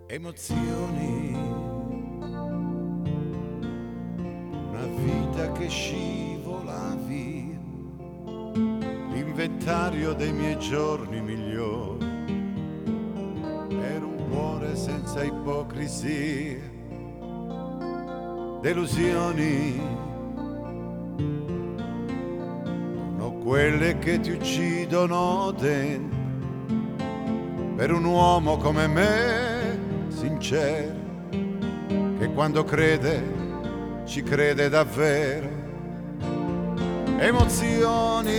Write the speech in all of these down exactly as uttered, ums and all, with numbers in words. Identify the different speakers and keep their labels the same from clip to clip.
Speaker 1: Emozioni, una vita che scivola via, l'inventario dei miei giorni migliori, per un cuore senza ipocrisia, delusioni, sono quelle che ti uccidono dentro, per un uomo come me sincero, che quando crede ci crede davvero. Emozioni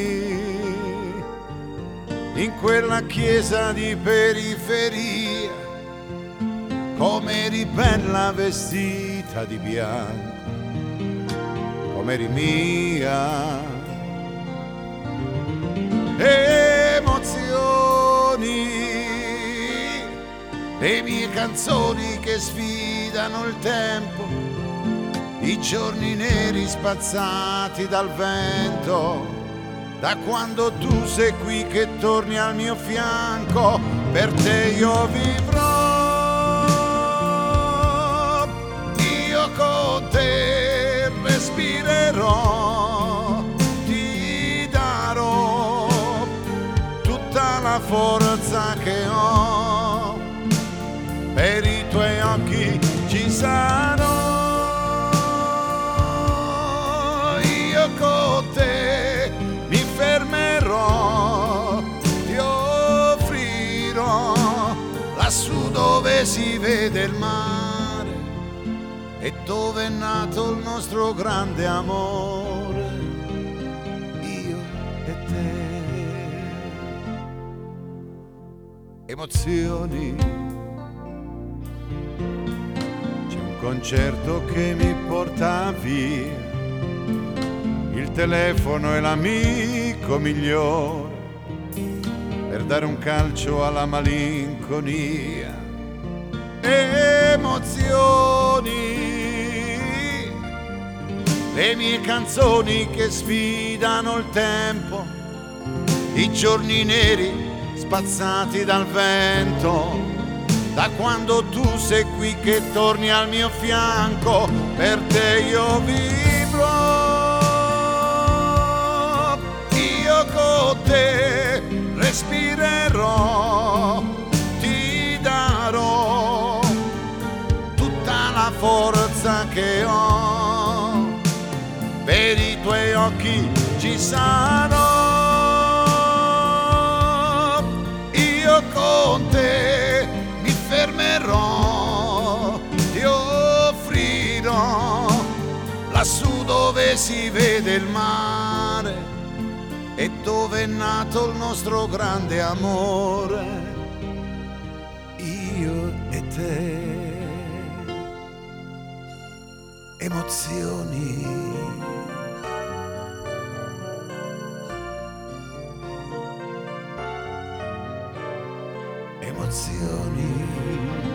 Speaker 1: in quella chiesa di periferia, come eri bella vestita di bianco, come eri mia. Emozioni, le mie canzoni che sfidano il tempo, i giorni neri spazzati dal vento, da quando tu sei qui che torni al mio fianco, per te io vivrò, io con te respirerò, ti darò tutta la forza che ho. Per i tuoi occhi ci sarò, io con te mi fermerò, ti offrirò lassù dove si vede il mare e dove è nato il nostro grande amore, io e te. Emozioni, concerto che mi porta via, il telefono è l'amico migliore per dare un calcio alla malinconia. Emozioni, le mie canzoni che sfidano il tempo, i giorni neri spazzati dal vento, da quando tu sei qui che torni al mio fianco, per te io vivrò, io con te respirerò, ti darò tutta la forza che ho, per i tuoi occhi ci sarò, io con te fermerò, ti offrirò lassù dove si vede il mare e dove è nato il nostro grande amore, io e te. Emozioni, emozioni.